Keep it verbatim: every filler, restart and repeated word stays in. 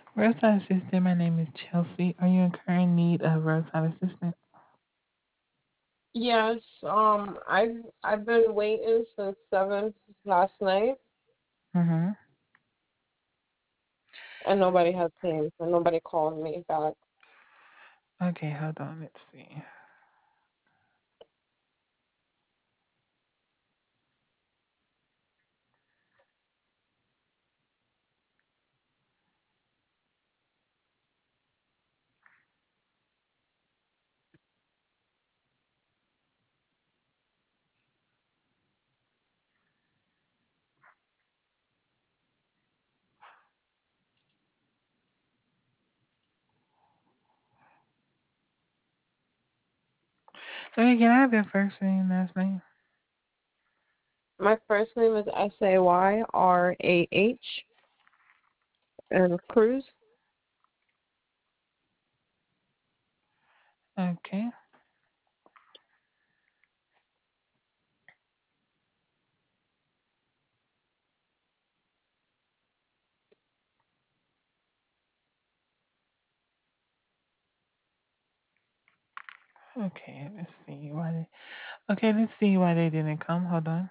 Roadside assistant, my name is Chelsea. Are you in current need of roadside assistance? Yes, um, I've I've been waiting since seven last night, Mm-hmm. and nobody has came, and nobody called me back. Okay, hold on. Let's see. Okay, can I have your first name, last name? My first name is S A Y R A H and Cruz. Okay. Okay, let's see why they. Okay, let's see why they didn't come. Hold on.